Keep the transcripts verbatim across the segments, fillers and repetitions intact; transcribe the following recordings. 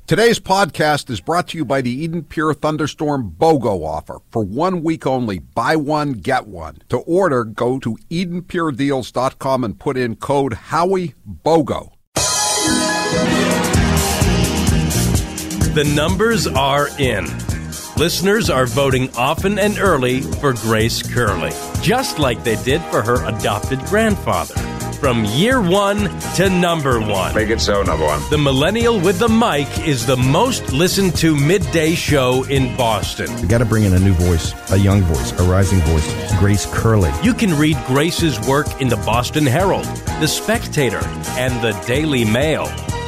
Today's podcast is brought to you by the Eden Pure Thunderstorm BOGO offer. For one week only, buy one, get one. To order, go to eden pure deals dot com and put in code Howie BOGO. The numbers are in. Listeners are voting often and early for Grace Curley, just like they did for her adopted grandfather. From year one to number one. Make it so, number one. The Millennial with the Mic is the most listened to midday show in Boston. We got to bring in a new voice, a young voice, a rising voice, Grace Curley. You can read Grace's work in the Boston Herald, The Spectator, and the Daily Mail.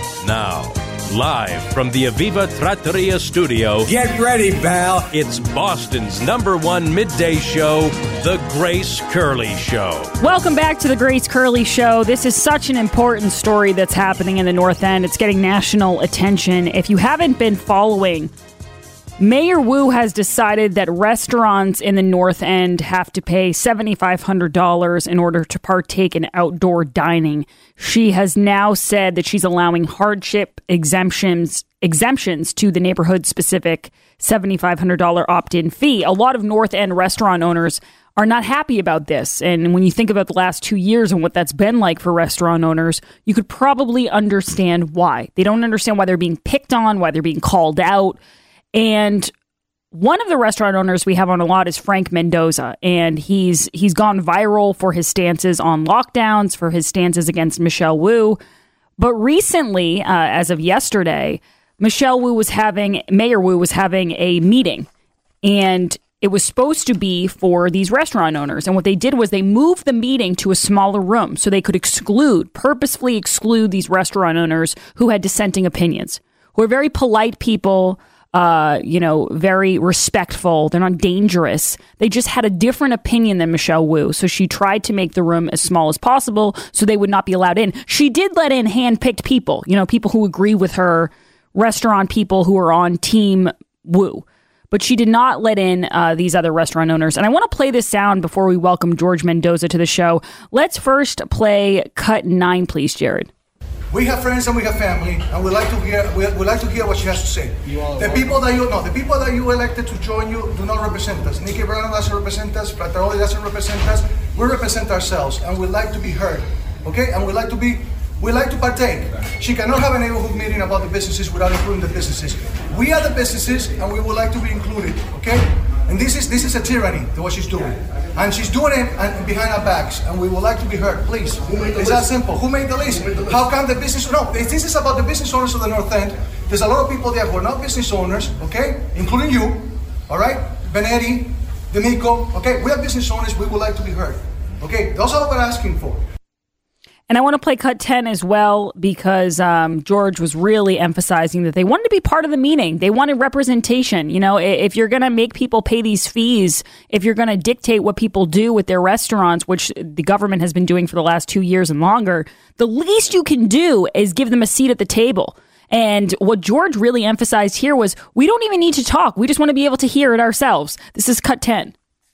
Now, live from the Aviva Trattoria studio. Get ready, pal. It's Boston's number one midday show, The Grace Curley Show. Welcome back to The Grace Curley Show. This is such an important story that's happening in the North End. It's getting national attention. If you haven't been following, Mayor Wu has decided that restaurants in the North End have to pay seven thousand five hundred dollars in order to partake in outdoor dining. She has now said that she's allowing hardship exemptions exemptions to the neighborhood-specific seven thousand five hundred dollars opt-in fee. A lot of North End restaurant owners are not happy about this. And when you think about the last two years and what that's been like for restaurant owners, you could probably understand why. They don't understand why they're being picked on, why they're being called out. And one of the restaurant owners we have on a lot is Frank Mendoza, and he's he's gone viral for his stances on lockdowns, for his stances against Michelle Wu. But recently, uh, as of yesterday, Michelle Wu was having, Mayor Wu was having a meeting, and it was supposed to be for these restaurant owners. And what they did was they moved the meeting to a smaller room so they could exclude, purposefully exclude these restaurant owners who had dissenting opinions, who are very polite people, Uh, you know, very respectful. They're not dangerous. They just had a different opinion than Michelle Wu. So she tried to make the room as small as possible so they would not be allowed in. She did let in hand-picked people, you know, people who agree with her, restaurant people who are on Team Wu. But she did not let in uh, these other restaurant owners. And I want to play this sound before we welcome George Mendoza to the show. Let's first play cut nine, please, Jared. We have friends and we have family, and we like to hear we, we like to hear what she has to say. The people that you no, the people that you elected to join you do not represent us. Nikki Brown doesn't represent us. Frattaroli doesn't represent us. We represent ourselves, and we like to be heard. Okay, and we like to be we like to partake. She cannot have a neighborhood meeting about the businesses without including the businesses. We are the businesses, and we would like to be included. Okay, and this is this is a tyranny to what she's doing. And she's doing it behind our backs, and we would like to be heard. Please, it's that simple. Who made the list? How come the business? No, this is about the business owners of the North End. There's a lot of people there who are not business owners, okay, including you. All right, Benetti, D'Amico. Okay, we are business owners. We would like to be heard. Okay, that's all we're asking for. And I want to play cut ten as well because um, George was really emphasizing that they wanted to be part of the meeting. They wanted representation. You know, if you're going to make people pay these fees, if you're going to dictate what people do with their restaurants, which the government has been doing for the last two years and longer, the least you can do is give them a seat at the table. And what George really emphasized here was we don't even need to talk. We just want to be able to hear it ourselves. This is cut ten.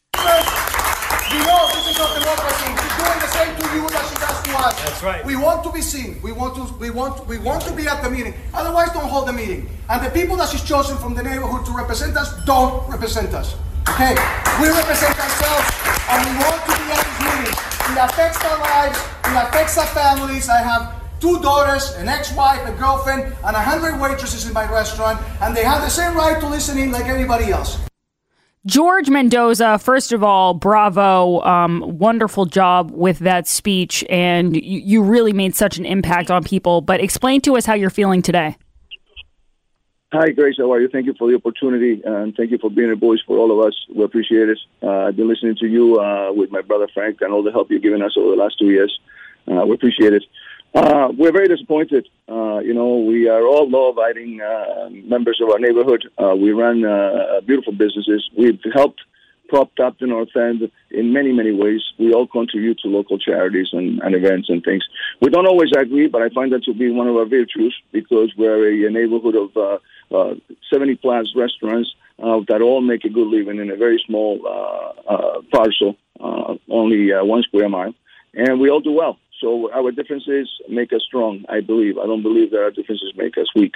You know, this is not democracy. She's doing the same to you that she does to us. That's right. We want to be seen. We want to. We want. We want to be at the meeting. Otherwise, don't hold the meeting. And the people that she's chosen from the neighborhood to represent us don't represent us. Okay, we represent ourselves, and we want to be at this meeting. It affects our lives. It affects our families. I have two daughters, an ex-wife, a girlfriend, and a hundred waitresses in my restaurant, and they have the same right to listen in like anybody else. George Mendoza, first of all, bravo. Um, wonderful job with that speech. And you, you really made such an impact on people. But explain to us how you're feeling today. Hi, Grace. How are you? Thank you for the opportunity. And thank you for being a voice for all of us. We appreciate it. Uh, I've been listening to you uh, with my brother Frank and all the help you've given us over the last two years. Uh, we appreciate it. Uh, we're very disappointed. Uh, you know, we are all law-abiding uh, members of our neighborhood. Uh, we run uh, beautiful businesses. We've helped propped up the North End in many, many ways. We all contribute to local charities and, and events and things. We don't always agree, but I find that to be one of our virtues because we're a, a neighborhood of uh, uh, seventy-plus restaurants uh, that all make a good living in a very small uh, uh, parcel, uh, only uh, one square mile, and we all do well. So our differences make us strong, I believe. I don't believe that our differences make us weak.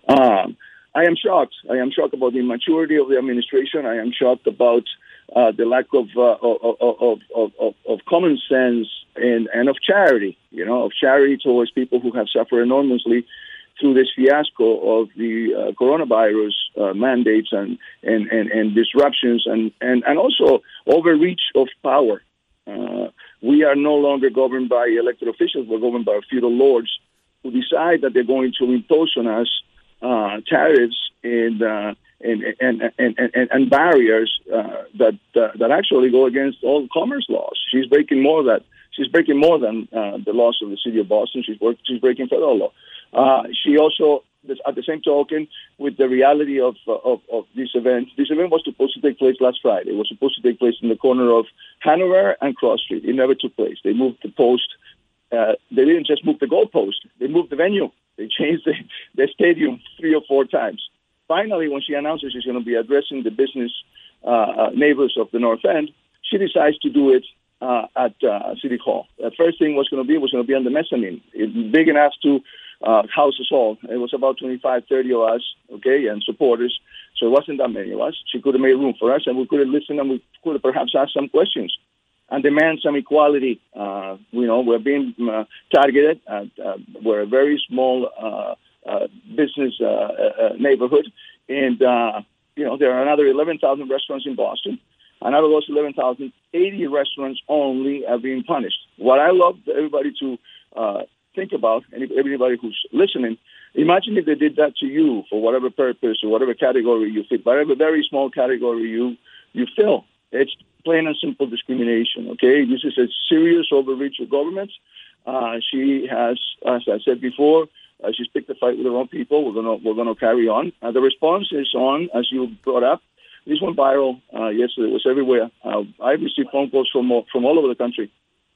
Um, I am shocked. I am shocked about the immaturity of the administration. I am shocked about uh, the lack of, uh, of, of, of, of, of common sense and, and of charity, you know, of charity towards people who have suffered enormously through this fiasco of the uh, coronavirus uh, mandates and, and, and, and disruptions and, and, and also overreach of power. Uh, we are no longer governed by elected officials. We're governed by feudal lords who decide that they're going to impose on us uh, tariffs and, uh, and, and, and, and, and barriers uh, that uh, that actually go against all commerce laws. She's breaking more that she's breaking more than uh, the laws of the city of Boston. She's work, she's breaking federal law. Uh, she also, at the same token, with the reality of, of of this event, this event was supposed to take place last Friday. It was supposed to take place in the corner of Hanover and Cross Street. It never took place. They moved the post. Uh, they didn't just move the goalpost. They moved the venue. They changed the, the stadium three or four times. Finally, when she announces she's going to be addressing the business uh, neighbors of the North End, she decides to do it uh, at uh, City Hall. The first thing was going to be was going to be on the mezzanine. It's big enough to uh, house us all. It was about twenty-five, thirty of us, okay, and supporters. So it wasn't that many of us. She could have made room for us, and we could have listened, and we could have perhaps asked some questions and demand some equality. Uh, you know, we're being uh, targeted. At, uh, we're a very small uh, uh, business uh, uh, neighborhood, and uh, you know there are another eleven thousand restaurants in Boston. And out of those eleven thousand, eighty restaurants only are being punished. What I love everybody to uh, think about, and everybody who's listening, imagine if they did that to you for whatever purpose or whatever category you fit, whatever very small category you you fill. It's plain and simple discrimination, okay? This is a serious overreach of government. Uh, she has, as I said before, uh, she's picked a fight with the wrong people. We're gonna we're gonna carry on. Uh, the response is on, as you brought up. This went viral uh, yesterday. It was everywhere. Uh, I received phone calls from all, from all over the country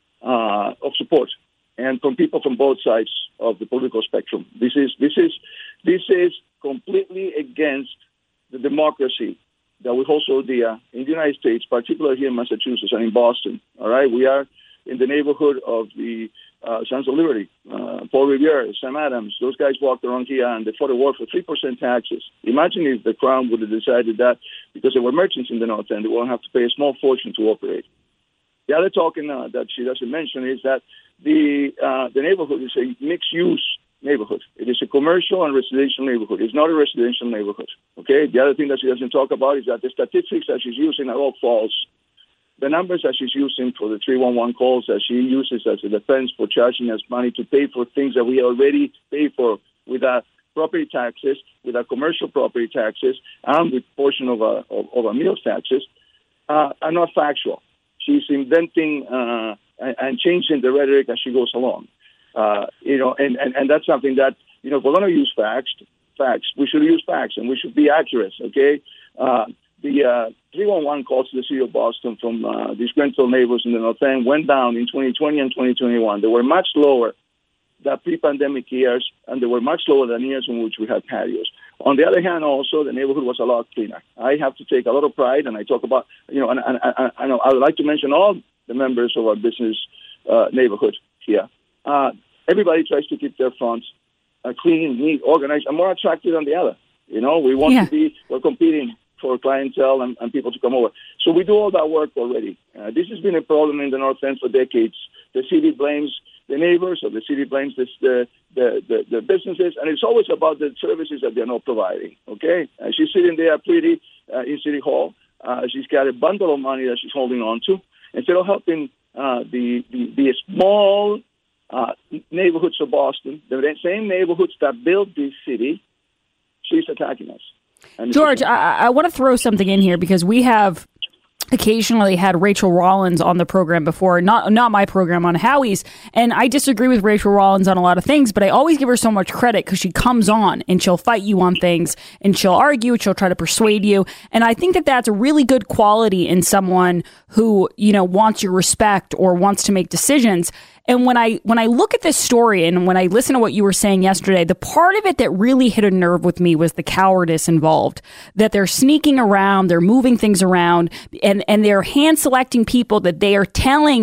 uh, of support, and from people from both sides of the political spectrum. This is this is this is completely against the democracy that we hold so dear in the United States, particularly here in Massachusetts and in Boston. All right, we are in the neighborhood of the uh, Sons of Liberty, uh, Paul Revere, Sam Adams. Those guys walked around here and they fought a war for three percent taxes. Imagine if the Crown would have decided that because there were merchants in the North End, they won't have to pay a small fortune to operate. The other talking uh, that she doesn't mention is that the uh, the neighborhood is a mixed-use neighborhood. It is a commercial and residential neighborhood. It's not a residential neighborhood. Okay. The other thing that she doesn't talk about is that the statistics that she's using are all false. The numbers that she's using for the three one one calls that she uses as a defense for charging us money to pay for things that we already pay for with our property taxes, with our commercial property taxes, and with portion of our, of, of our meals taxes, uh, are not factual. She's inventing uh, and, and changing the rhetoric as she goes along. Uh, you know, and, and, and that's something that, you know, if we're going to use facts, facts, we should use facts and we should be accurate, okay? Uh, the uh, three one one calls to the city of Boston from uh, these Grenfell neighbors in the North End went down in twenty twenty and twenty twenty-one. They were much lower than pre-pandemic years, and they were much lower than years in which we had patios. On the other hand, also, the neighborhood was a lot cleaner. I have to take a lot of pride, and I talk about, you know, and, and, and, and I would like to mention all the members of our business uh, neighborhood here. Uh, everybody tries to keep their fronts uh, clean, neat, organized, and more attractive than the other. You know, we want yeah. to be, we're competing for clientele and, and people to come over. So we do all that work already. Uh, this has been a problem in the North End for decades. The city blames the neighbors, or the city blames this, the, the, the, the businesses, and it's always about the services that they're not providing, okay? Uh, she's sitting there pretty uh, in City Hall. Uh, she's got a bundle of money that she's holding on to. Instead of helping uh, the, the, the small uh, neighborhoods of Boston, the same neighborhoods that built this city, she's attacking us. And George, I, I want to throw something in here because we have occasionally had Rachel Rollins on the program before, not not my program, on Howie's, and I disagree with Rachel Rollins on a lot of things, but I always give her so much credit because she comes on and she'll fight you on things and she'll argue, she'll try to persuade you, and I think that that's a really good quality in someone who, you know, wants your respect or wants to make decisions. And when I when I look at this story and when I listen to what you were saying yesterday, the part of it that really hit a nerve with me was the cowardice involved. That they're sneaking around, they're moving things around, and, and they're hand-selecting people that they are telling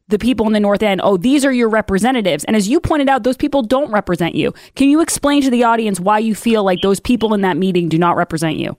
the people in the North End, oh, these are your representatives. And as you pointed out, those people don't represent you. Can you explain to the audience why you feel like those people in that meeting do not represent you?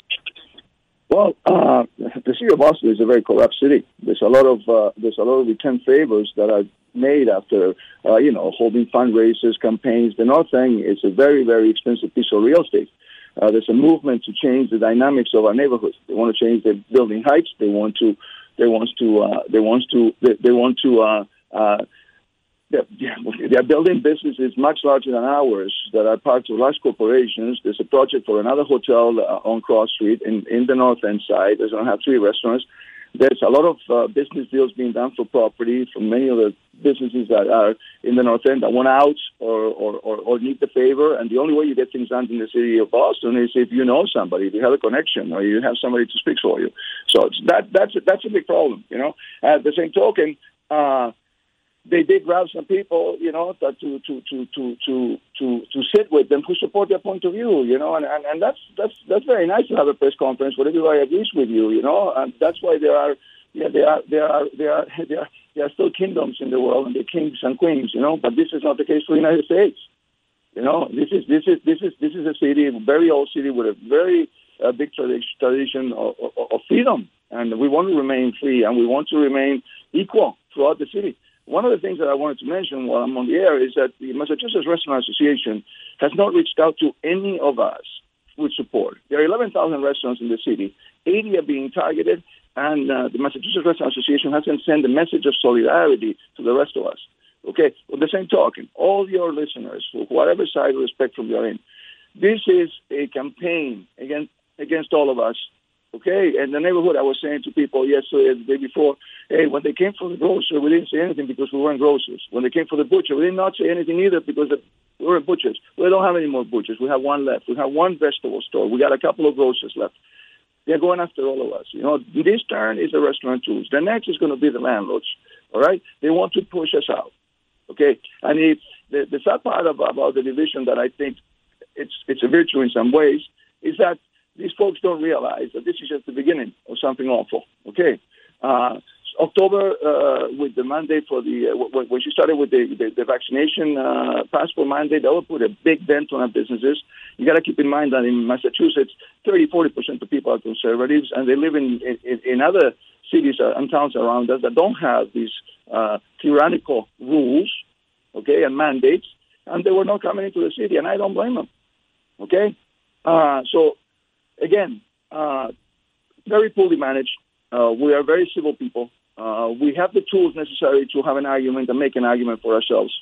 Well, uh, the city of Boston is a very corrupt city. There's a lot of uh, there's a lot of return favors that are made after uh, you know holding fundraisers, campaigns. The North End is a very very expensive piece of real estate. Uh, there's a movement to change the dynamics of our neighborhoods. They want to change the building heights. They want to they want to uh, they want to they, they want to uh, uh, they're, they're building businesses much larger than ours that are part of large corporations. There's a project for another hotel uh, on Cross Street in, in the North End side. There's going to have three restaurants. There's a lot of uh, business deals being done for property from many of the businesses that are in the North End that want out or, or, or, or need the favor. And the only way you get things done in the city of Boston is if you know somebody, if you have a connection, or you have somebody to speak for you. So it's that that's a, that's a big problem, you know. At the same token, uh, they did grab some people, you know, to to to to to to to, to sit with them who support their point of view, you know, and, and, and that's that's that's very nice to have a press conference where everybody agrees with you, you know, and that's why there are yeah there are there are there are there are, there are still kingdoms in the world and they're kings and queens, you know, but this is not the case for the United States, you know. This is this is this is this is a city, a very old city with a very uh, big tradition tradition of, of, of freedom, and we want to remain free and we want to remain equal throughout the city. One of the things that I wanted to mention while I'm on the air is that the Massachusetts Restaurant Association has not reached out to any of us with support. There are eleven thousand restaurants in the city. eighty are being targeted, and uh, the Massachusetts Restaurant Association hasn't sent a message of solidarity to the rest of us. Okay, with the same token, all your listeners, whatever side of the spectrum you're in, this is a campaign against against all of us. Okay, and the neighborhood, I was saying to people yesterday, the day before, hey, when they came for the grocer, we didn't say anything because we weren't grocers. When they came for the butcher, we did not say anything either because we were butchers. We don't have any more butchers. We have one left. We have one vegetable store. We got a couple of grocers left. They're going after all of us. You know, this turn is the restaurateurs. The next is going to be the landlords. All right, they want to push us out. Okay, and it's the, the sad part of, about the division that I think it's it's a virtue in some ways is that these folks don't realize that this is just the beginning of something awful. Okay, uh, October uh, with the mandate for the uh, when, when she started with the the, the vaccination uh, passport mandate, that will put a big dent on our businesses. You got to keep in mind that in Massachusetts, thirty, forty percent of people are conservatives, and they live in in, in other cities and towns around us that don't have these uh, tyrannical rules, okay, and mandates, and they were not coming into the city, and I don't blame them. Okay, uh, so. Again, uh, very poorly managed. Uh, we are very civil people. Uh, we have the tools necessary to have an argument and make an argument for ourselves.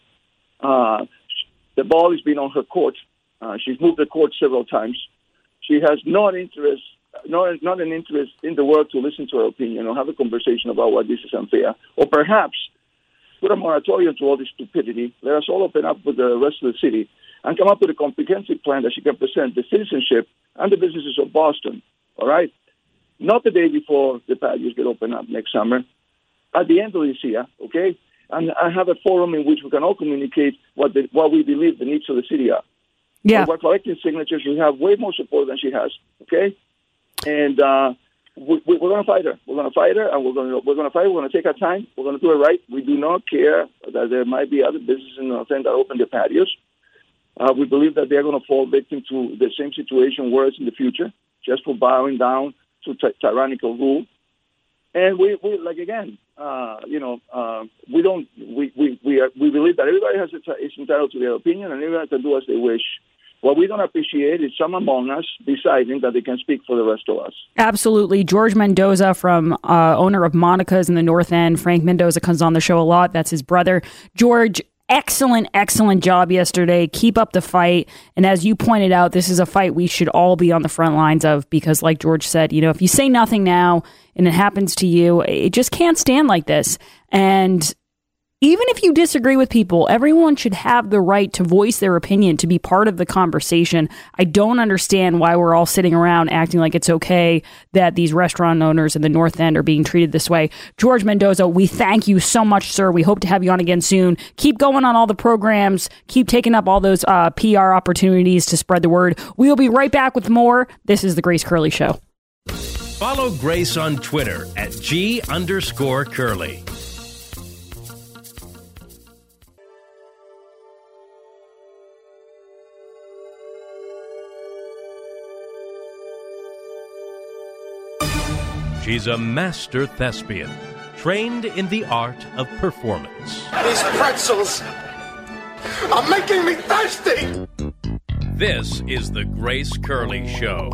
Uh, the ball has been on her court. Uh, she's moved the court several times. She has no interest, not, not an interest in the world to listen to her opinion or have a conversation about why this is unfair. Or perhaps put a moratorium to all this stupidity. Let us all open up with the rest of the city and come up with a comprehensive plan that she can present the citizenship and the businesses of Boston, all right? Not the day before the patios get opened up next summer, at the end of this year, okay? And I have a forum in which we can all communicate what the, what we believe the needs of the city are. Yeah. So we're collecting signatures. We have way more support than she has, okay? And uh, we, we, we're going to fight her. We're going to fight her, and we're going to we're going to fight. We're going to take our time. We're going to do it right. We do not care that there might be other businesses in the North End that open their patios. Uh, we believe that they're going to fall victim to the same situation worse in the future, just for bowing down to ty- tyrannical rule. And we, we like again, uh, you know, uh, we don't, we we we, are, we believe that everybody has a t- is entitled to their opinion, and everybody can do as they wish. What we don't appreciate is some among us deciding that they can speak for the rest of us. Absolutely. George Mendoza, from uh, owner of Monica's in the North End. Frank Mendoza comes on the show a lot. That's his brother. George, excellent, excellent job yesterday. Keep up the fight. And as you pointed out, this is a fight we should all be on the front lines of, because like George said, you know, if you say nothing now and it happens to you, it just can't stand like this. And even if you disagree with people, everyone should have the right to voice their opinion, to be part of the conversation. I don't understand why we're all sitting around acting like it's okay that these restaurant owners in the North End are being treated this way. George Mendoza, we thank you so much, sir. We hope to have you on again soon. Keep going on all the programs. Keep taking up all those uh, P R opportunities to spread the word. We will be right back with more. This is The Grace Curley Show. Follow Grace on Twitter at G underscore Curley. She's a master thespian, trained in the art of performance. These pretzels are making me thirsty. This is the Grace Curley Show.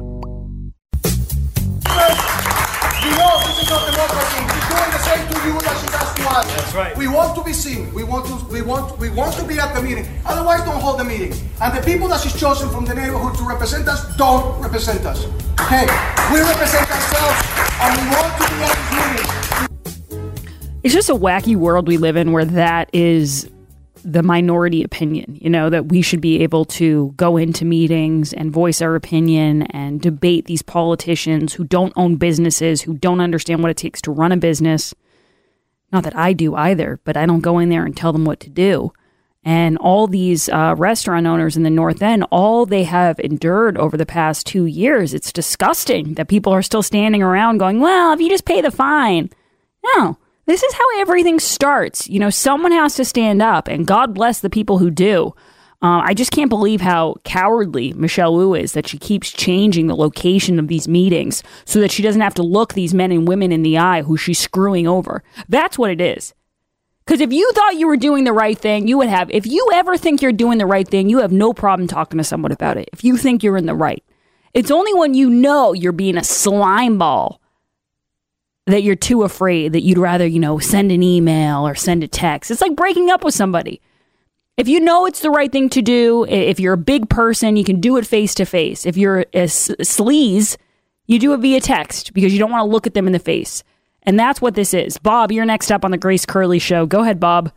You know this is not democracy. She's doing the same to you that she does to us. That's right. We want to be seen. We want to. We want. We want to be at the meeting. Otherwise, don't hold the meeting. And the people that she's chosen from the neighborhood to represent us don't represent us. Okay, we represent ourselves, and we want to be at these meetings. It's just a wacky world we live in where that is the minority opinion, you know, that we should be able to go into meetings and voice our opinion and debate these politicians who don't own businesses, who don't understand what it takes to run a business. Not that I do either, but I don't go in there and tell them what to do. And all these uh, restaurant owners in the North End, all they have endured over the past two years, it's disgusting that people are still standing around going, well, if you just pay the fine. No. This is how everything starts. You know, someone has to stand up, and God bless the people who do. Uh, I just can't believe how cowardly Michelle Wu is, that she keeps changing the location of these meetings so that she doesn't have to look these men and women in the eye who she's screwing over. That's what it is. Because if you thought you were doing the right thing, you would have. If you ever think you're doing the right thing, you have no problem talking to someone about it. If you think you're in the right. It's only when you know you're being a slime ball that you're too afraid, that you'd rather, you know, send an email or send a text. It's like breaking up with somebody. If you know it's the right thing to do, if you're a big person, you can do it face to face. If you're a sleaze, you do it via text because you don't want to look at them in the face. And that's what this is. Bob, you're next up on the Grace Curley Show. Go ahead, Bob.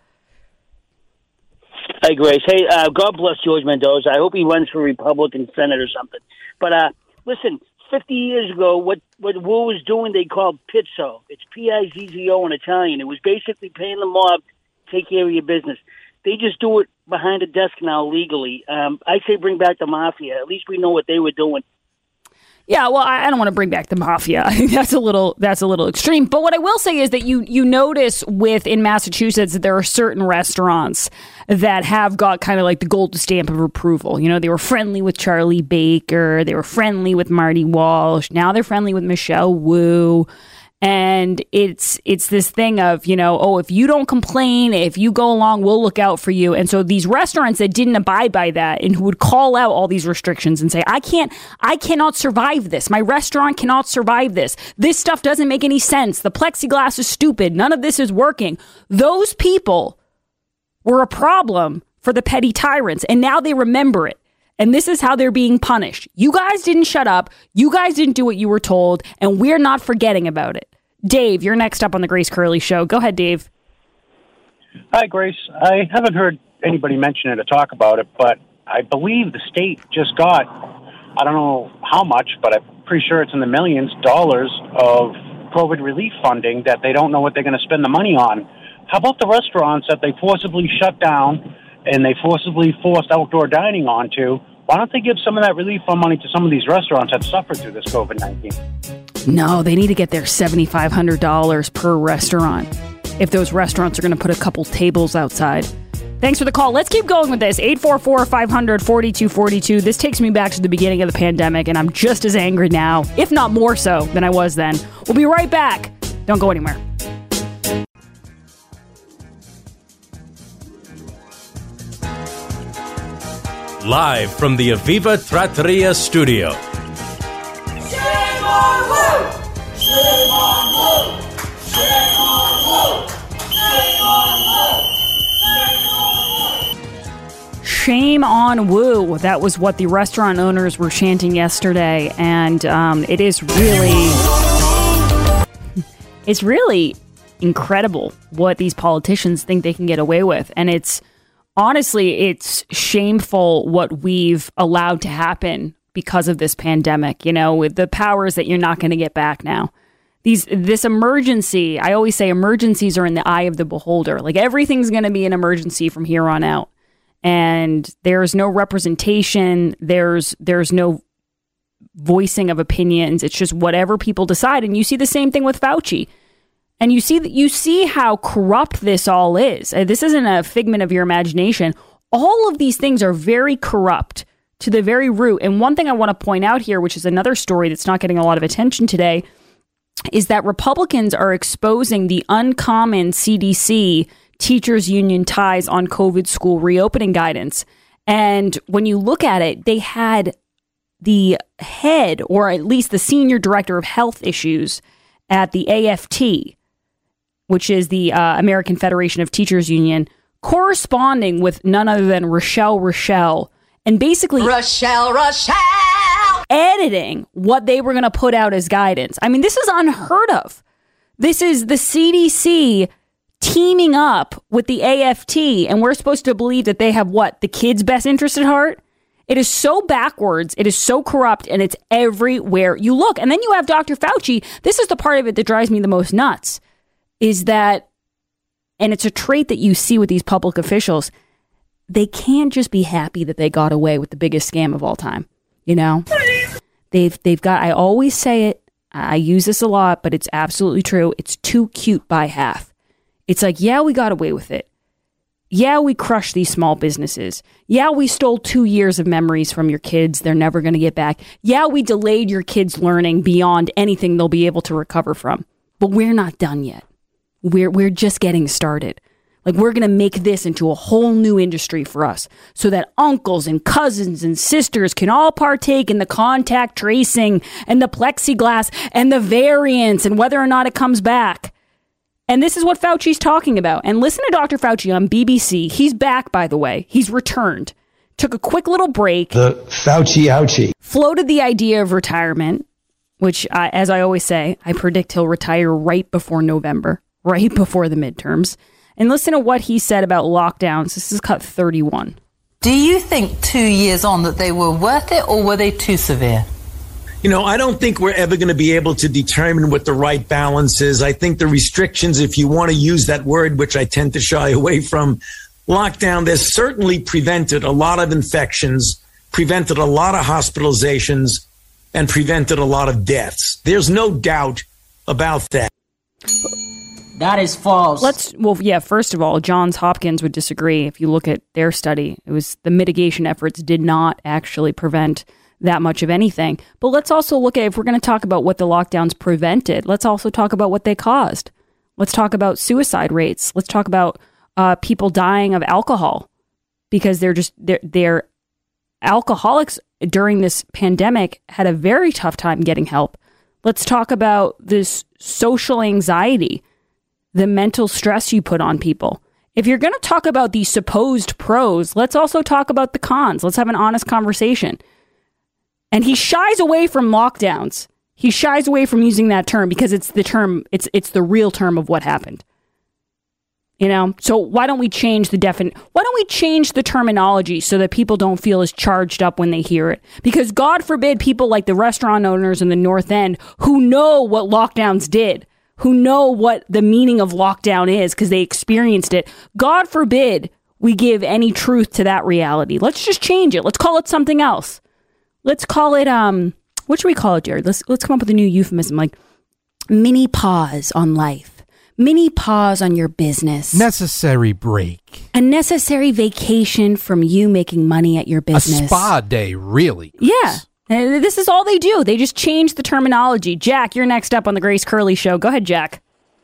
Hey, Grace. Hey, uh, God bless George Mendoza. I hope he runs for Republican Senate or something. But uh, listen, fifty years ago, what, what Wu was doing, they called pizzo. It's P I Z Z O in Italian. It was basically paying the mob to take care of your business. They just do it behind a desk now legally. Um, I say bring back the mafia. At least we know what they were doing. Yeah, well, I don't want to bring back the mafia. I think that's a little that's a little extreme. But what I will say is that you you notice with in Massachusetts that there are certain restaurants that have got kind of like the gold stamp of approval. You know, they were friendly with Charlie Baker. They were friendly with Marty Walsh. Now they're friendly with Michelle Wu. And it's it's this thing of, you know, oh, if you don't complain, if you go along, we'll look out for you. And so these restaurants that didn't abide by that and who would call out all these restrictions and say, I can't, I cannot survive this. My restaurant cannot survive this. This stuff doesn't make any sense. The plexiglass is stupid. None of this is working. Those people were a problem for the petty tyrants. And now they remember it. And this is how they're being punished. You guys didn't shut up. You guys didn't do what you were told. And we're not forgetting about it. Dave, you're next up on the Grace Curley Show. Go ahead, Dave. Hi, Grace. I haven't heard anybody mention it or talk about it, but I believe the state just got, I don't know how much, but I'm pretty sure it's in the millions, dollars of COVID relief funding that they don't know what they're going to spend the money on. How about the restaurants that they forcibly shut down and they forcibly forced outdoor dining onto? Why don't they give some of that relief fund money to some of these restaurants that suffered through this COVID nineteen? No, they need to get their seven thousand five hundred dollars per restaurant if those restaurants are going to put a couple tables outside. Thanks for the call. Let's keep going with this. eight four four, five hundred, forty-two forty-two. This takes me back to the beginning of the pandemic, and I'm just as angry now, if not more so, than I was then. We'll be right back. Don't go anywhere. Live from the Aviva Trattoria studio. Shame on Wu! Shame on Wu! Shame on Wu! Shame on Wu! Shame on Wu! Shame on Wu. That was what the restaurant owners were chanting yesterday, and um, it is really, it's really incredible what these politicians think they can get away with, and it's honestly, it's shameful what we've allowed to happen because of this pandemic, you know, with the powers that you're not going to get back now. These, this emergency, I always say emergencies are in the eye of the beholder. Like everything's going to be an emergency from here on out. And there's no representation. There's, there's no voicing of opinions. It's just whatever people decide. And you see the same thing with Fauci. And you see that you see how corrupt this all is. This isn't a figment of your imagination. All of these things are very corrupt to the very root. And one thing I want to point out here, which is another story that's not getting a lot of attention today, is that Republicans are exposing the uncommon C D C teachers union ties on COVID school reopening guidance. And when you look at it, they had the head, or at least the senior director of health issues at the A F T, which is the uh, American Federation of Teachers Union, corresponding with none other than Rochelle Rochelle, and basically Rochelle Rochelle editing what they were going to put out as guidance. I mean, this is unheard of. This is the C D C teaming up with the A F T, and we're supposed to believe that they have what? The kids' best interest at heart? It is so backwards, it is so corrupt, and it's everywhere you look. And then you have Doctor Fauci. This is the part of it that drives me the most nuts, is that, and it's a trait that you see with these public officials, they can't just be happy that they got away with the biggest scam of all time. You know, they've they've got, I always say it, I use this a lot, but it's absolutely true. It's too cute by half. It's like, yeah, we got away with it. Yeah, we crushed these small businesses. Yeah, we stole two years of memories from your kids they're never going to get back. Yeah, we delayed your kids' learning beyond anything they'll be able to recover from. But we're not done yet. We're we're just getting started. Like, we're going to make this into a whole new industry for us so that uncles and cousins and sisters can all partake in the contact tracing and the plexiglass and the variants and whether or not it comes back. And this is what Fauci's talking about. And listen to Doctor Fauci on B B C. He's back, by the way. He's returned. Took a quick little break. The Fauci ouchie. Floated the idea of retirement, which, I, as I always say, I predict he'll retire right before November, right before the midterms. And listen to what he said about lockdowns. This is cut thirty-one. Do you think two years on that they were worth it, or were they too severe? You know, I don't think we're ever going to be able to determine what the right balance is. I think the restrictions, if you want to use that word, which I tend to shy away from, lockdown, there's certainly prevented a lot of infections, prevented a lot of hospitalizations, and prevented a lot of deaths. There's no doubt about that. That is false. Let's, well, yeah, first of all, Johns Hopkins would disagree. If you look at their study, it was the mitigation efforts did not actually prevent that much of anything. But let's also look at, if we're going to talk about what the lockdowns prevented, let's also talk about what they caused. Let's talk about suicide rates. Let's talk about uh, people dying of alcohol because they're just, they're, they're alcoholics during this pandemic had a very tough time getting help. Let's talk about this social anxiety, the mental stress you put on people. If you're going to talk about the supposed pros, let's also talk about the cons. Let's have an honest conversation. And he shies away from lockdowns. He shies away from using that term because it's the term, it's it's the real term of what happened. You know, so why don't we change the defin- why don't we change the terminology so that people don't feel as charged up when they hear it? Because God forbid people like the restaurant owners in the North End who know what lockdowns did, who know what the meaning of lockdown is because they experienced it. God forbid we give any truth to that reality. Let's just change it. Let's call it something else. Let's call it, um, what should we call it, Jared? Let's let's come up with a new euphemism, like mini pause on life. Mini pause on your business. Necessary break. A necessary vacation from you making money at your business. A spa day, really. Yeah. Uh, This is all they do. They just change the terminology. Jack, you're next up on the Grace Curley Show. Go ahead, Jack.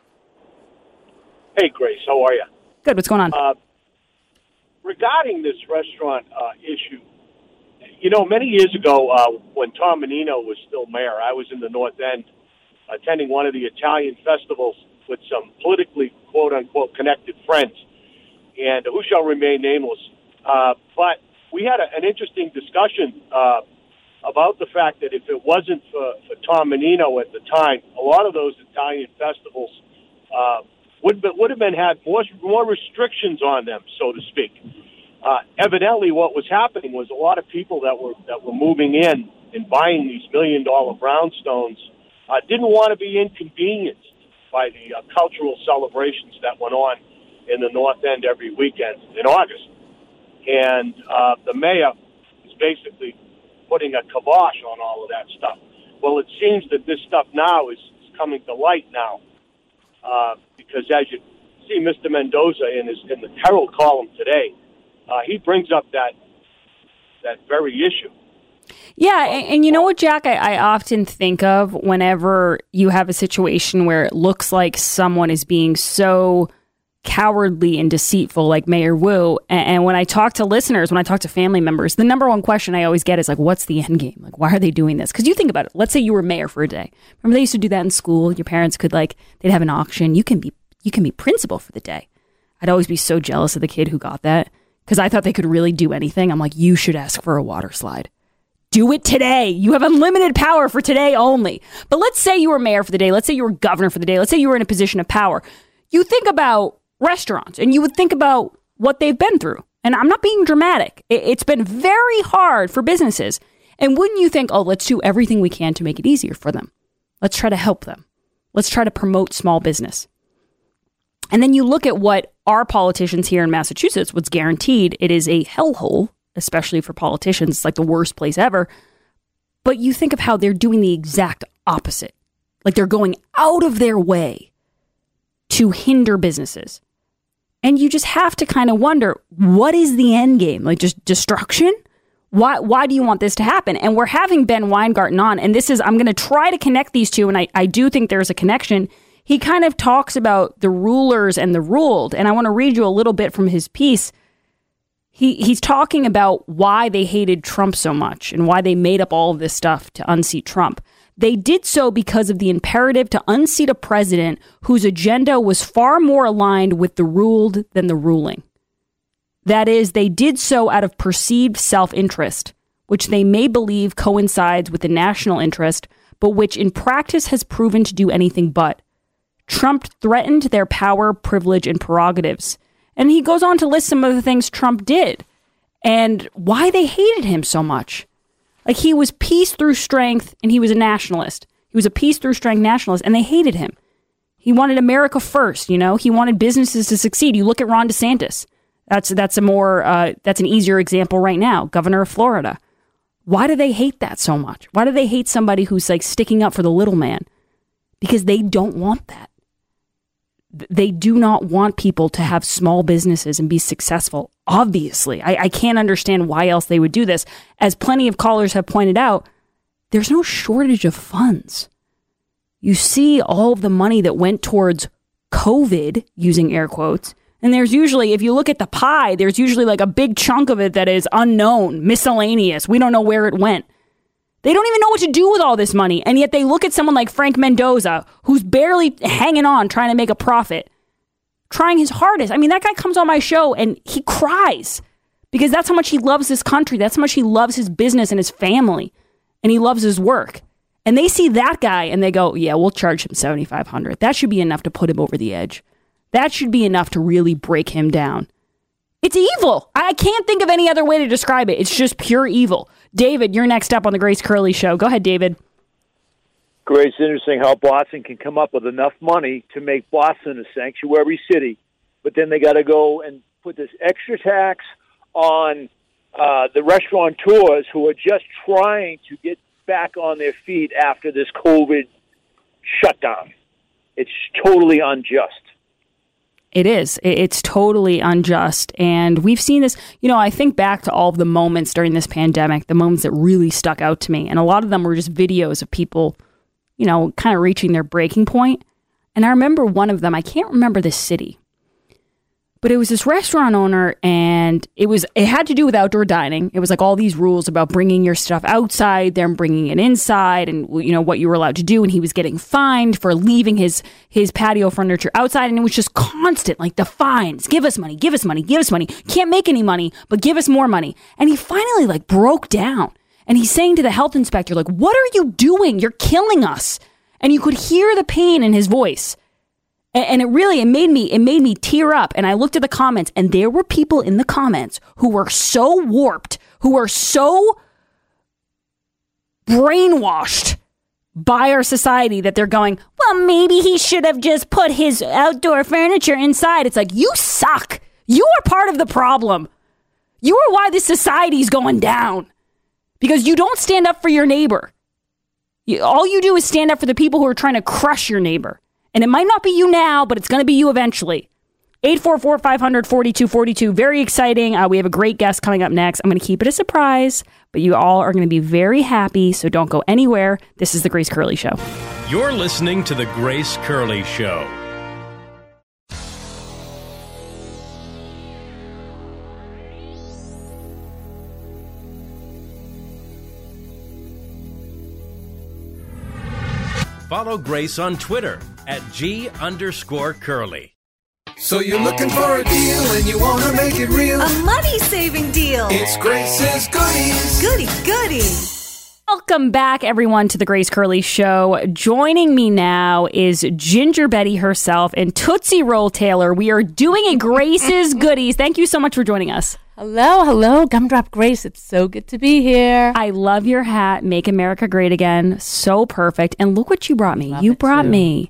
Hey, Grace, how are you? Good. What's going on? Uh, regarding this restaurant uh, issue, you know, many years ago uh, when Tom Menino was still mayor, I was in the North End attending one of the Italian festivals with some politically, quote-unquote, connected friends, and who shall remain nameless. Uh, but we had a, an interesting discussion uh, about the fact that if it wasn't for, for Tom Menino at the time, a lot of those Italian festivals uh, would, be, would have been had more, more restrictions on them, so to speak. Uh, evidently, what was happening was a lot of people that were that were moving in and buying these million-dollar brownstones uh, didn't want to be inconvenienced by the uh, cultural celebrations that went on in the North End every weekend in August. And uh, the mayor is basically putting a kibosh on all of that stuff. Well, it seems that this stuff now is, is coming to light now uh, because, as you see, Mister Mendoza in his in the Herald column today, Uh, he brings up that that very issue. Yeah, and, and you know what, Jack, I, I often think of whenever you have a situation where it looks like someone is being so cowardly and deceitful, like Mayor Wu. And, and when I talk to listeners, when I talk to family members, the number one question I always get is like, what's the end game? Like, why are they doing this? Because you think about it. Let's say you were mayor for a day. Remember they used to do that in school? Your parents could like, they'd have an auction. You can be, you can be principal for the day. I'd always be so jealous of the kid who got that because I thought they could really do anything. I'm like, you should ask for a water slide. Do it today. You have unlimited power for today only. But let's say you were mayor for the day. Let's say you were governor for the day. Let's say you were in a position of power. You think about restaurants and you would think about what they've been through. And I'm not being dramatic. It's been very hard for businesses. And wouldn't you think, oh, let's do everything we can to make it easier for them. Let's try to help them. Let's try to promote small business. And then you look at what our politicians here in Massachusetts, what's guaranteed, it is a hellhole, especially for politicians. It's like the worst place ever. But you think of how they're doing the exact opposite. Like they're going out of their way to hinder businesses. And you just have to kind of wonder, what is the end game? Like just destruction? Why why do you want this to happen? And we're having Ben Weingarten on, and this is, I'm going to try to connect these two, and I, I do think there's a connection. He kind of talks about the rulers and the ruled, and I want to read you a little bit from his piece. He he's talking about why they hated Trump so much and why they made up all of this stuff to unseat Trump. They did so because of the imperative to unseat a president whose agenda was far more aligned with the ruled than the ruling. That is, they did so out of perceived self-interest, which they may believe coincides with the national interest, but which in practice has proven to do anything but. Trump threatened their power, privilege, and prerogatives. And he goes on to list some of the things Trump did and why they hated him so much. Like he was peace through strength and he was a nationalist. He was a peace through strength nationalist and they hated him. He wanted America first, you know, he wanted businesses to succeed. You look at Ron DeSantis. That's that's a more uh, that's an easier example right now. Governor of Florida. Why do they hate that so much? Why do they hate somebody who's like sticking up for the little man? Because they don't want that. They do not want people to have small businesses and be successful. Obviously, I, I can't understand why else they would do this. As plenty of callers have pointed out, there's no shortage of funds. You see all of the money that went towards COVID, using air quotes, and there's usually, if you look at the pie, there's usually like a big chunk of it that is unknown, miscellaneous. We don't know where it went. They don't even know what to do with all this money. And yet they look at someone like Frank Mendoza, who's barely hanging on, trying to make a profit, trying his hardest. I mean, that guy comes on my show and he cries because that's how much he loves this country. That's how much he loves his business and his family. And he loves his work. And they see that guy and they go, yeah, we'll charge him seventy-five hundred dollars. That should be enough to put him over the edge. That should be enough to really break him down. It's evil. I can't think of any other way to describe it. It's just pure evil. David, you're next up on the Grace Curley Show. Go ahead, David. Grace, it's interesting how Boston can come up with enough money to make Boston a sanctuary city, but then they got to go and put this extra tax on uh, the restaurateurs who are just trying to get back on their feet after this COVID shutdown. It's totally unjust. It is. It's totally unjust. And we've seen this, you know, I think back to all of the moments during this pandemic, the moments that really stuck out to me. And a lot of them were just videos of people, you know, kind of reaching their breaking point. And I remember one of them, I can't remember the city, but it was this restaurant owner and it was, it had to do with outdoor dining. It was like all these rules about bringing your stuff outside, then bringing it inside and, you know, what you were allowed to do. And he was getting fined for leaving his, his patio furniture outside. And it was just constant, like the fines, give us money, give us money, give us money. Can't make any money, but give us more money. And he finally like broke down and he's saying to the health inspector, like, what are you doing? You're killing us. And you could hear the pain in his voice. And it really, it made me, it made me tear up. And I looked at the comments and there were people in the comments who were so warped, who were so brainwashed by our society that they're going, well, maybe he should have just put his outdoor furniture inside. It's like, you suck. You are part of the problem. You are why this society is going down. Because you don't stand up for your neighbor. You, all you do is stand up for the people who are trying to crush your neighbor. And it might not be you now, but it's going to be you eventually. eight four four, five hundred, forty-two forty-two. Very exciting. Uh, we have a great guest coming up next. I'm going to keep it a surprise, but you all are going to be very happy, so don't go anywhere. This is The Grace Curley Show. You're listening to The Grace Curley Show. Follow Grace on Twitter at G underscore Curly. So you're looking for a deal and you want to make it real. A money-saving deal. It's Grace's Goodies. Goody, goody. Welcome back, everyone, to The Grace Curley Show. Joining me now is Ginger Betty herself and Tootsie Roll Taylor. We are doing a Grace's Goodies. Thank you so much for joining us. Hello, hello, Gumdrop Grace. It's so good to be here. I love your hat. Make America Great Again. So perfect. And look what you brought me. Love you it brought too. me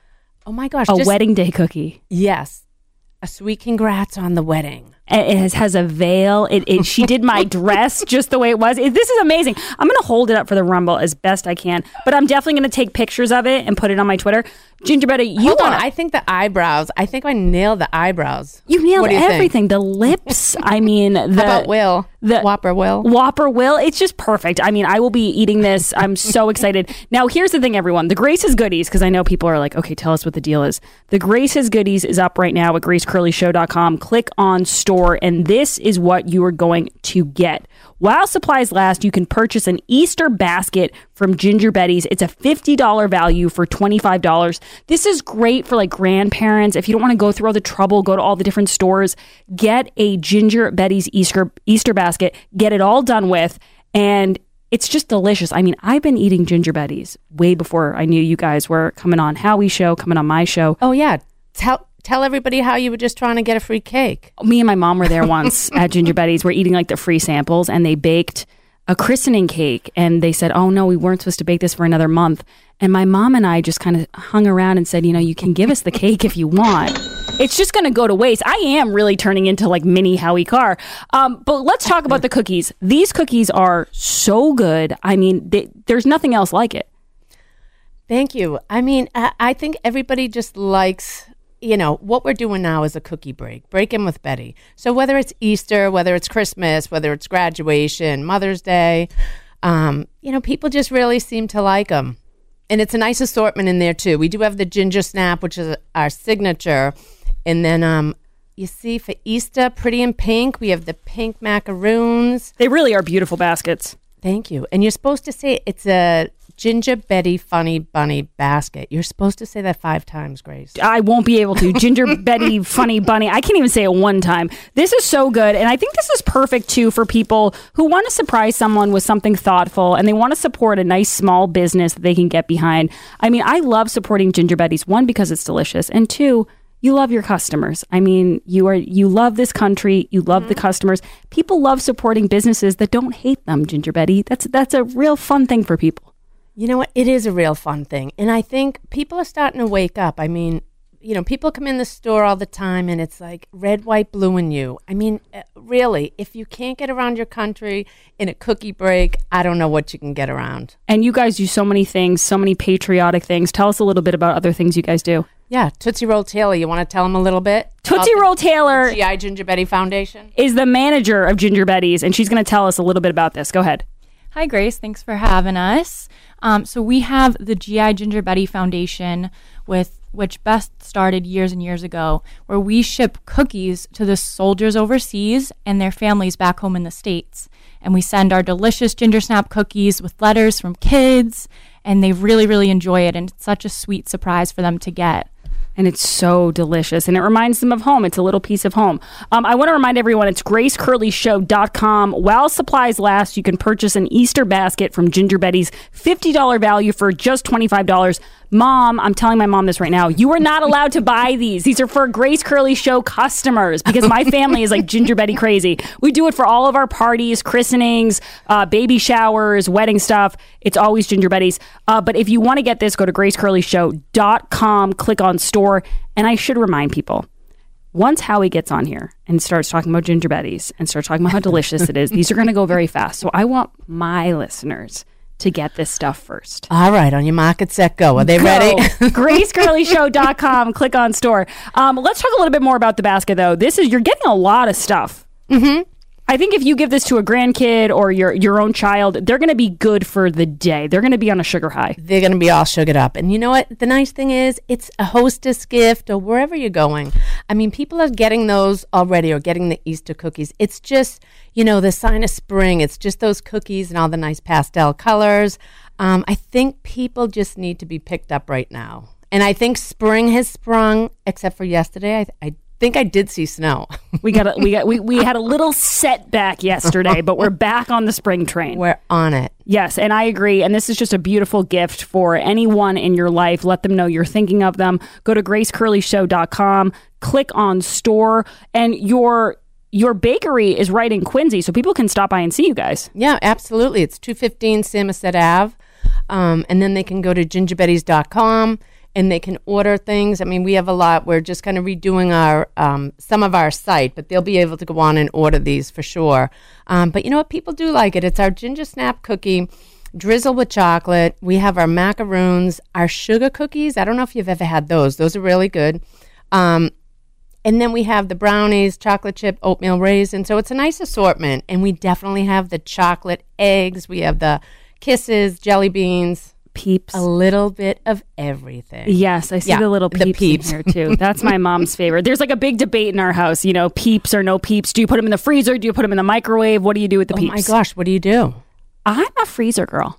Oh my gosh. a just- wedding day cookie. Yes. A sweet congrats on the wedding. It has, has a veil. It, it She did my dress just the way it was. It, this is amazing. I'm going to hold it up for the Rumble as best I can, but I'm definitely going to take pictures of it and put it on my Twitter. Ginger Betty, you Hold on. are- I think the eyebrows. I think I nailed the eyebrows. You nailed What do you think? everything. The lips. I mean, the How about Will? The Whopper Will. Whopper Will. It's just perfect. I mean, I will be eating this. I'm so excited. Now, here's the thing, everyone. The Grace's Goodies, because I know people are like, okay, tell us what the deal is. The Grace's Goodies is up right now at grace curley show dot com. Click on store, and this is what you are going to get. While supplies last, you can purchase an Easter basket from Ginger Betty's. It's a fifty dollars value for twenty-five dollars. This is great for like grandparents. If you don't want to go through all the trouble, go to all the different stores, get a Ginger Betty's Easter, Easter basket, get it all done with, and it's just delicious. I mean, I've been eating Ginger Betty's way before I knew you guys were coming on Howie's show, coming on my show. Oh, yeah. Tell tell everybody how you were just trying to get a free cake. Me and my mom were there once at Ginger Betty's. We're eating like the free samples, and they baked a christening cake, and they said, oh no, we weren't supposed to bake this for another month. And my mom and I just kind of hung around and said, you know, you can give us the cake if you want. It's just going to go to waste. I am really turning into like mini Howie Carr. Um, but let's talk about the cookies. These cookies are so good. I mean, they, there's nothing else like it. Thank you. I mean, I, I think everybody just likes, you know, what we're doing now is a cookie break, break in with Betty. So whether it's Easter, whether it's Christmas, whether it's graduation, Mother's Day, um, you know, people just really seem to like them. And it's a nice assortment in there, too. We do have the Ginger Snap, which is our signature. And then, um, you see, for Easter, pretty in pink, we have the pink macaroons. They really are beautiful baskets. Thank you. And you're supposed to say it's a Ginger Betty Funny Bunny basket. You're supposed to say that five times, Grace. I won't be able to. Ginger Betty Funny Bunny. I can't even say it one time. This is so good. And I think this is perfect, too, for people who want to surprise someone with something thoughtful and they want to support a nice small business that they can get behind. I mean, I love supporting Ginger Betty's, one, because it's delicious, and two, you love your customers. I mean, you are you love this country. You love mm-hmm. the customers. People love supporting businesses that don't hate them, Ginger Betty. That's that's a real fun thing for people. You know what? It is a real fun thing. And I think people are starting to wake up. I mean, you know, people come in the store all the time and it's like red, white, blue, and you. I mean, really, if you can't get around your country in a cookie break, I don't know what you can get around. And you guys do so many things, so many patriotic things. Tell us a little bit about other things you guys do. Yeah, Tootsie Roll Taylor. You want to tell them a little bit? Tootsie Roll Taylor G I Ginger Betty Foundation is the manager of Ginger Betty's, and she's going to tell us a little bit about this. Go ahead. Hi, Grace. Thanks for having us. Um, so we have the G I Ginger Betty Foundation, with which best started years and years ago, where we ship cookies to the soldiers overseas and their families back home in the States. And we send our delicious Ginger Snap cookies with letters from kids, and they really, really enjoy it. And it's such a sweet surprise for them to get. And it's so delicious. And it reminds them of home. It's a little piece of home. Um, I want to remind everyone, it's grace curley show dot com. While supplies last, you can purchase an Easter basket from Ginger Betty's, fifty dollars value for just twenty-five dollars. Mom, I'm telling my mom this right now. You are not allowed to buy these. These are for Grace Curley Show customers, because my family is like Ginger Betty crazy. We do it for all of our parties, christenings, uh, baby showers, wedding stuff. It's always Ginger Betty's. Uh, but if you want to get this, go to grace curley show dot com, click on store. And I should remind people, once Howie gets on here and starts talking about Ginger Betty's and starts talking about how delicious it is, these are going to go very fast. So I want my listeners to get this stuff first. All right, on your market, set, go. Are they Go. ready? grace curley show dot com. Click on store. Um, let's talk a little bit more about the basket, though. This is, you're getting a lot of stuff. Mm-hmm. I think if you give this to a grandkid or your your own child, they're going to be good for the day. They're going to be on a sugar high. They're going to be all sugared up. And you know what? The nice thing is it's a hostess gift or wherever you're going. I mean, people are getting those already or getting the Easter cookies. It's just, you know, the sign of spring. It's just those cookies and all the nice pastel colors. Um, I think people just need to be picked up right now. And I think spring has sprung, except for yesterday. I, I think I did see snow. We got a, we got we, we had a little setback yesterday, but we're back on the spring train. We're on it. Yes, and I agree. And this is just a beautiful gift for anyone in your life. Let them know you're thinking of them. Go to grace curley show dot com, click on store, and your your bakery is right in Quincy, so people can stop by and see you guys. Yeah, absolutely. It's two fifteen Samoset Ave. Um, and then they can go to ginger bettys dot com. And they can order things. I mean, we have a lot. We're just kind of redoing our um, some of our site, but they'll be able to go on and order these for sure. Um, but you know what? People do like it. It's our ginger snap cookie, drizzled with chocolate. We have our macaroons, our sugar cookies. I don't know if you've ever had those. Those are really good. Um, and then we have the brownies, chocolate chip, oatmeal raisin. So it's a nice assortment. And we definitely have the chocolate eggs. We have the kisses, jelly beans. Peeps. A little bit of everything. Yes, I see Yeah, the little peeps, the peeps. in here too. That's my mom's favorite. There's like a big debate in our house, you know, peeps or no peeps. Do you put them in the freezer? Do you put them in the microwave? What do you do with the Oh peeps? my gosh, what do you do? I'm a freezer girl.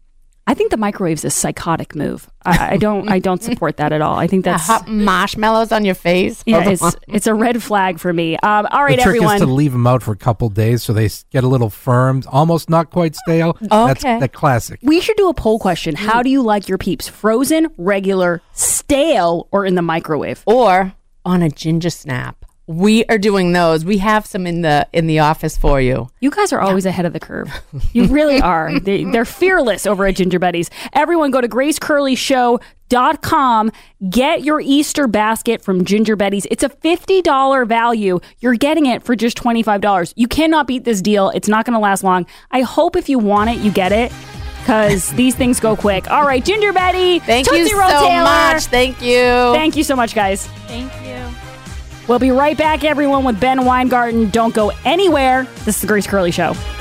I think the microwave's a psychotic move. I, I don't I don't support that at all. I think that's hot marshmallows on your face. Yeah, Hold it's, on. it's a red flag for me. Um, all right, the trick everyone. is to leave them out for a couple days so they s- get a little firm, almost not quite stale. That's Okay. the classic. We should do a poll question. How do you like your peeps? Frozen, regular, stale, or in the microwave? Or on a ginger snap. We are doing those. We have some in the in the office for you. You guys are always ahead of the curve. You really are. They, they're fearless over at Ginger Betty's. Everyone go to grace curley show dot com. Get your Easter basket from Ginger Betty's. It's a fifty dollars value. You're getting it for just twenty-five dollars. You cannot beat this deal. It's not going to last long. I hope if you want it, you get it, because these things go quick. All right, Ginger Betty. Thank Tootsie you Roll so Taylor. much. Thank you. Thank you so much, guys. Thank you. We'll be right back, everyone, with Ben Weingarten. Don't go anywhere. This is the Grace Curley Show.